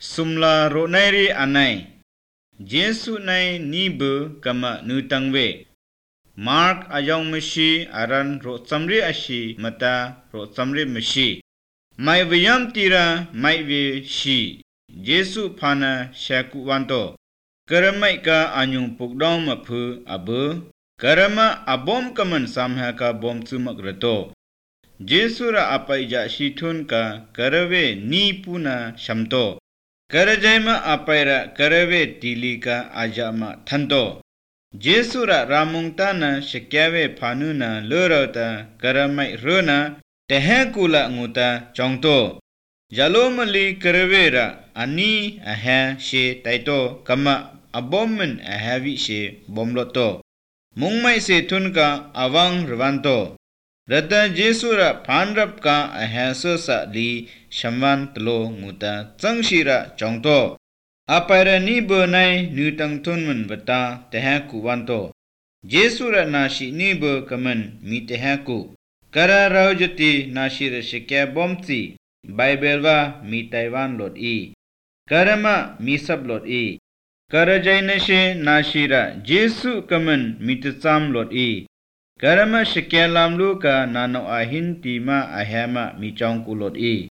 สุมลาโรไนรีอันไนเยซูไนนีเบกามะนูตังเวมาร์กอายองมชีอารันโรซัมรีอาชีมตาโรซัมรีมชีไม่วิยามตีระไม่วิชีเยซูพานาเชกุวันโตกระไม่กาอันยุงปุกดองมาพูอับกระมาอบอมกมันสามหากาบอมซุมักระโตเยซูระอภัยจะชีทุนกากระเวนีปูนาชัมโตกระใจมาอภัยระกระเวติลิกาอาจามาทันโตเยซูระรามุงตานาชแกเวพานุนาเลอรตากระไม่เรนาแต่แหกุละงูตาจองโตยาโลมลีกระเวระอันนี้อาหาเชไตโตกามะอบอมมันอาหาวิเชบอมโลโตมุงไม่เสทุนกาอวังรวันโตรัตเยซูระพานรับกาอาหาสสะลีชัมวันตโลงูตาจังชีระจองโตอภัยระนีเบไนนูตังทุนมันบตาแต่แหกุวันโตเยซูระนาชินีเบกมันมีแต่แหกุกระเราจตินาชิระเชแกบอมซีไบเบิลว่ามีไต้หวันโหลดอีกระมะมีสับโหลดอีกระใจนเชนาชิระเยซูกมันมีตซามโหลดอีกระมะเชแกลามลูกานานออาหินตีมาอาแฮมะมีจองกุโหลดอี